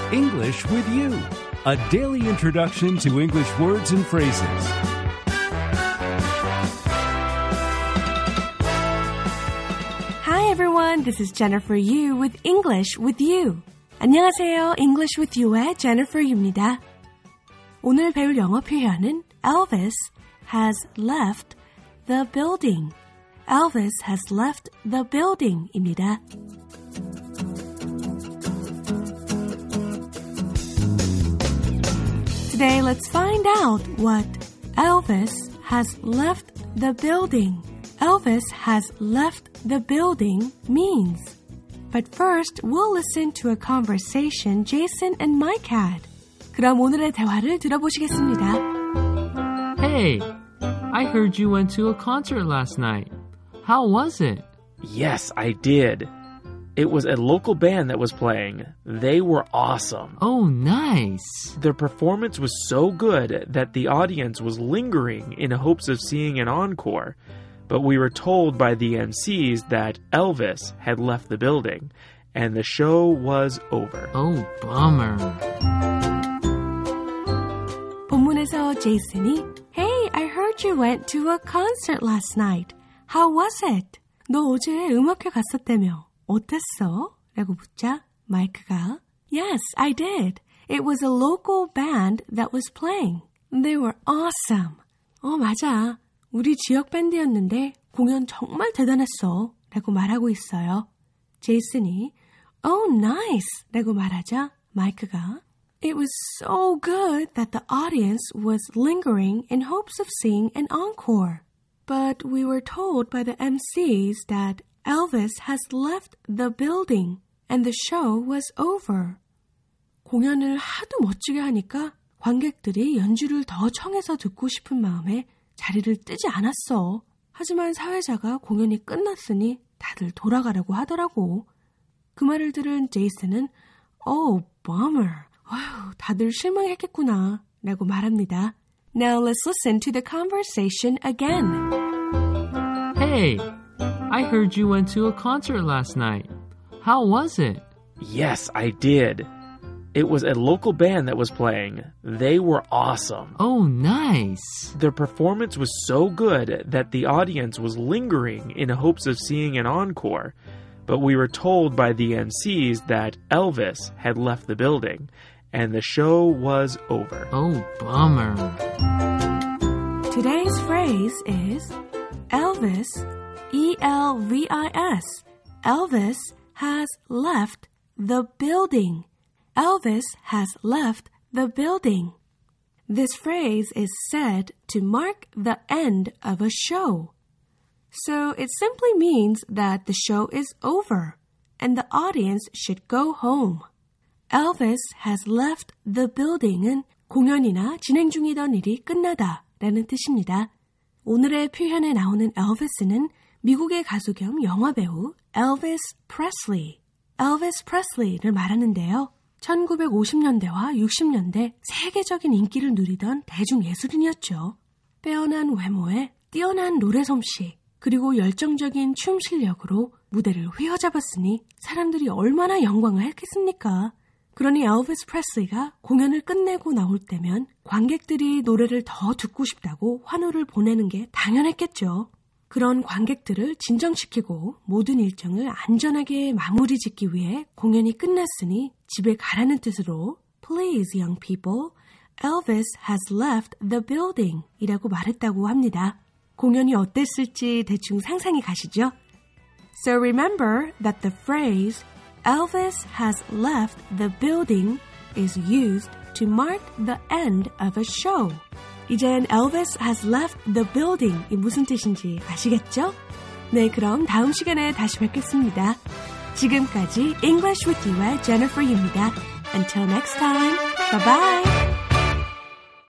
English with You, a daily introduction to English words and phrases. Hi everyone, this is Jennifer Yu with English with You. 안녕하세요, English with You의 Jennifer Yu입니다. 오늘 배울 영어 표현은 Elvis has left the building. Elvis has left the building입니다. Today, let's find out what Elvis has left the building. Elvis has left the building means. But first, we'll listen to a conversation Jason and Mike had. 그럼 오늘의 대화를 들어보시겠습니다. Hey, I heard you went to a concert last night. How was it? Yes, I did. It was a local band that was playing. They were awesome. Oh, nice. Their performance was so good that the audience was lingering in hopes of seeing an encore. But we were told by the MCs that Elvis had left the building, and the show was over. Oh, bummer. 본문에서 제이슨이 Hey, I heard you went to a concert last night. How was it? 너 어제 음악회 갔었다며. 어땠어? 라고 묻자 마이크가 Yes, I did. It was a local band that was playing. They were awesome. 맞아. 우리 지역 밴드였는데 공연 정말 대단했어. 라고 말하고 있어요. 제이슨이 Oh, nice. 라고 말하자 마이크가 It was so good that the audience was lingering in hopes of seeing an encore. But we were told by the MCs that Elvis has left the building and the show was over. 공연을 하도 멋지게 하니까 관객들이 연주를 더 청해서 듣고 싶은 마음에 자리를 뜨지 않았어. 하지만 사회자가 공연이 끝났으니 다들 돌아가라고 하더라고. 그 말을 들은 제이슨은 Oh, bummer. 어휴, 다들 실망했겠구나 라고 말합니다. Now let's listen to the conversation again. Hey, I heard you went to a concert last night. How was it? Yes, I did. It was a local band that was playing. They were awesome. Oh, nice. Their performance was so good that the audience was lingering in hopes of seeing an encore. But we were told by the MCs that Elvis had left the building, and the show was over. Oh, bummer. Today's phrase is Elvis, E-L-V-I-S. Elvis has left the building. Elvis has left the building. This phrase is said to mark the end of a show. So it simply means that the show is over and the audience should go home. Elvis has left the building은 공연이나 진행 중이던 일이 끝나다 라는 뜻입니다. 오늘의 표현에 나오는 엘비스는 미국의 가수 겸 영화배우 Elvis Presley를 말하는데요. 1950년대와 60년대 세계적인 인기를 누리던 대중예술인이었죠. 빼어난 외모에 뛰어난 노래 솜씨, 그리고 열정적인 춤 실력으로 무대를 휘어잡았으니 사람들이 얼마나 영광을 했겠습니까? 그러니 엘비스 프레슬리가 공연을 끝내고 나올 때면 관객들이 노래를 더 듣고 싶다고 환호를 보내는 게 당연했겠죠. 그런 관객들을 진정시키고 모든 일정을 안전하게 마무리 짓기 위해 공연이 끝났으니 집에 가라는 뜻으로 Please, young people, Elvis has left the building 이라고 말했다고 합니다. 공연이 어땠을지 대충 상상이 가시죠? So remember that the phrase Elvis has left the building is used to mark the end of a show. 이젠 Elvis has left the building 이 무슨 뜻인지 아시겠죠? 네, 그럼 다음 시간에 다시 뵙겠습니다. 지금까지 English with You의 Jennifer Yu입니다. Until next time, bye-bye!